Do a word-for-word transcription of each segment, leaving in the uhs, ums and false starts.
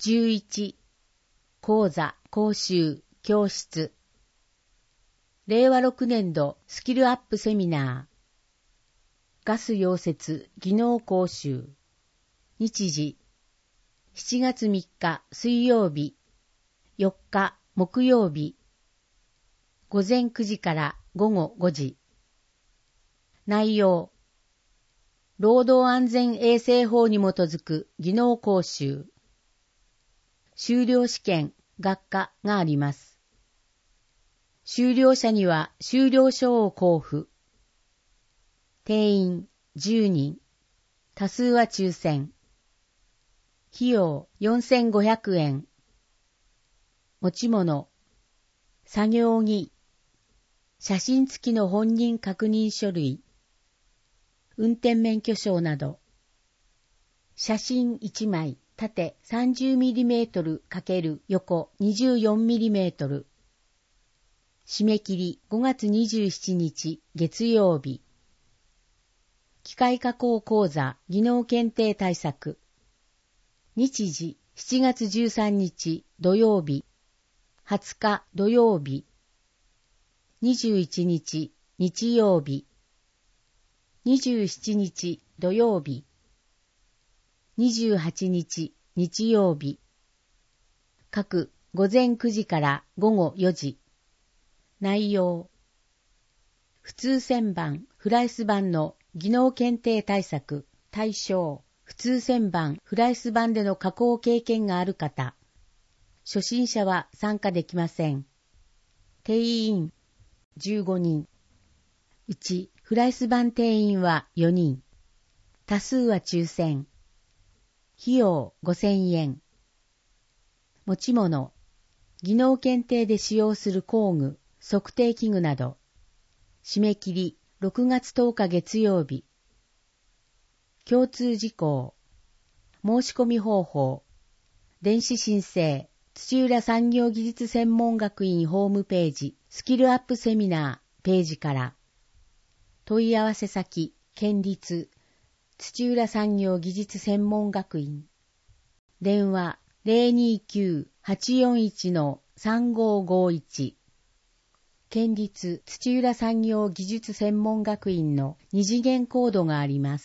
じゅういち、講座、講習、教室。れいわろくねん度スキルアップセミナー。ガス溶接技能講習。日時、しちがつみっか水曜日、よっか木曜日。午前くじから午後ごじ。内容、労働安全衛生法に基づく技能講習。修了試験、学科があります。修了者には修了書を交付。定員じゅうにん。多数は抽選。費用よんせんごひゃくえん。持ち物、作業着、写真付きの本人確認書類、運転免許証など。写真いちまい、縦 さんじゅうミリメートル× 横 にじゅうよんミリメートル。締め切りごがつにじゅうしちにち月曜日。機械加工講座技能検定対策。日時しちがつじゅうさんにち土曜日。はつか土曜日。にじゅういちにち日曜日。にじゅうしちにち土曜日。にじゅうはちにち日曜日。各午前くじから午後よじ。内容、普通旋盤、フライス板の技能検定対策。対象、普通旋盤、フライス板での加工経験がある方。初心者は参加できません。定員じゅうごにん。うちフライス板定員はよにん。多数は抽選。費用ごせんえん。持ち物、技能検定で使用する工具、測定器具など。締め切りろくがつとおか月曜日。共通事項、申し込み方法、電子申請、土浦産業技術専門学院ホームページ、スキルアップセミナーページから。問い合わせ先、県立土浦産業技術専門学院。電話 ゼロにきゅう はちよんいち さんごごいち。県立土浦産業技術専門学院の二次元コードがあります。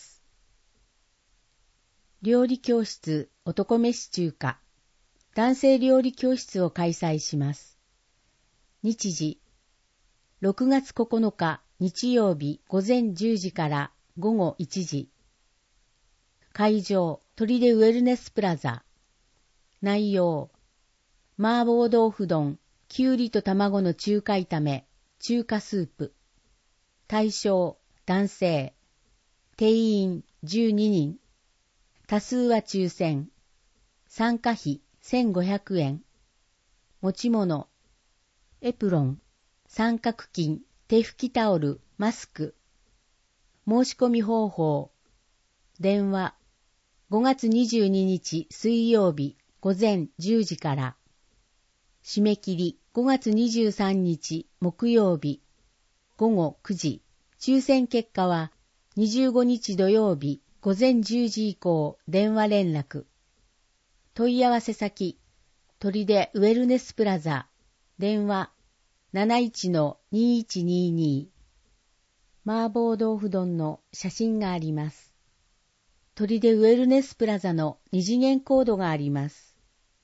料理教室男飯中華。男性料理教室を開催します。日時、ろくがつここのか日曜日午前じゅうじから午後いちじ。会場、砦ウェルネスプラザ。内容、麻婆豆腐丼、きゅうりと卵の中華炒め、中華スープ。対象、男性。定員じゅうににん。多数は抽選。参加費せんごひゃくえん。持ち物、エプロン、三角巾、手拭きタオル、マスク。申し込み方法、電話、ごがつにじゅうににち水曜日午前じゅうじから。締め切りごがつにじゅうさんにち木曜日午後くじ。抽選結果はにじゅうごにち土曜日午前じゅうじ以降電話連絡。問い合わせ先、砦ウェルネスプラザ。電話 なないち にいちにに。麻婆豆腐丼の写真があります。砦ウェルネスプラザの二次元コードがあります。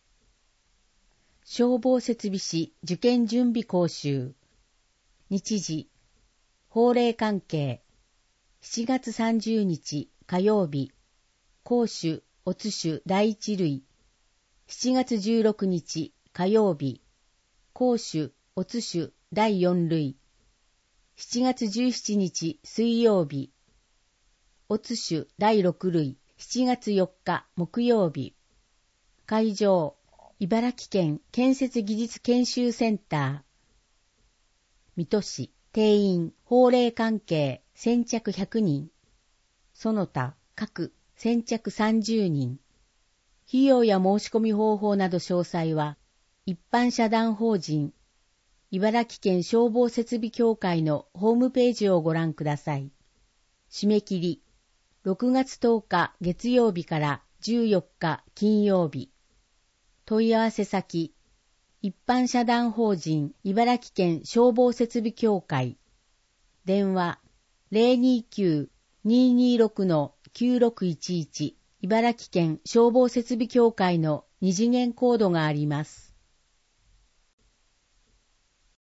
消防設備士受験準備講習。日時、法令関係。しちがつさんじゅうにち火曜日。講習、おつしゅだいいち類。しちがつじゅうろくにち火曜日。講習、おつしゅだいよん類。しちがつじゅうしちにち水曜日。おつしゅだいろく類。しちがつよっか木曜日。会場、茨城県建設技術研修センター。水戸市、定員、法令関係、先着ひゃくにん。その他、各、先着さんじゅうにん。費用や申し込み方法など詳細は、一般社団法人、茨城県消防設備協会のホームページをご覧ください。締め切り、ろくがつとおか月曜日からじゅうよっか金曜日。 問い合わせ先、一般社団法人茨城県消防設備協会。電話 ゼロにきゅう にーにーろく きゅうろくいちいち 茨城県消防設備協会の二次元コードがあります。